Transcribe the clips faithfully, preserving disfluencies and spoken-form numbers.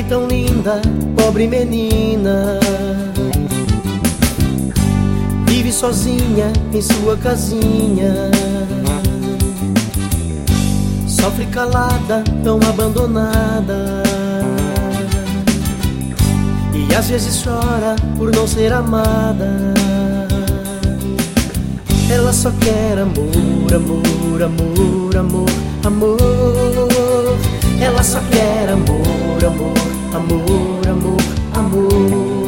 tão linda, pobre menina, vive sozinha em sua casinha, sofre calada, tão abandonada, e às vezes chora por não ser amada. Ela só quer amor, amor, amor, amor, amor. Ela só quer amor, amor, amor, amor, amor.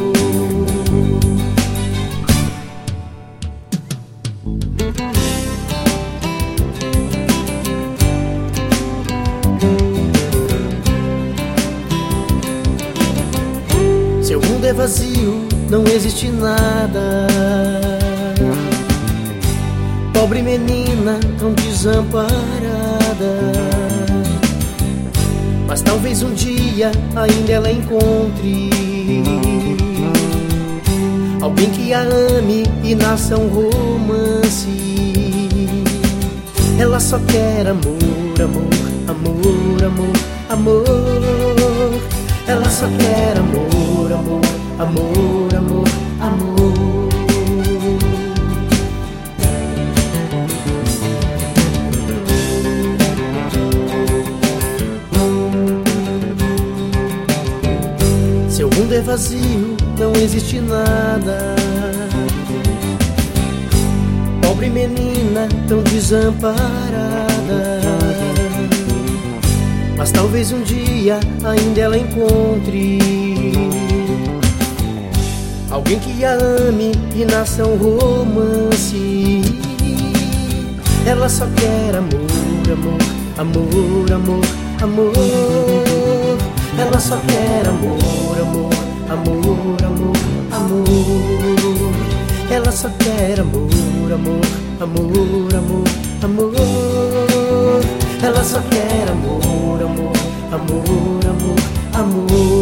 Seu mundo é vazio, não existe nada. Pobre menina, tão desamparada, mas talvez um dia ainda ela encontre alguém que a ame e nasça um romance. Ela só quer amor, amor, amor, amor, amor. Ela só quer amor, amor, amor, amor, amor. Seu mundo é vazio, não existe nada. Pobre menina, tão desamparada, mas talvez um dia ainda ela encontre alguém que a ame e nasça um romance. Ela só quer amor, amor, amor, amor, amor. Ela só quer amor, amor, amor, amor, amor. Ela só quer amor, amor, amor, amor, amor. Ela só quer amor, amor, amor, amor, amor.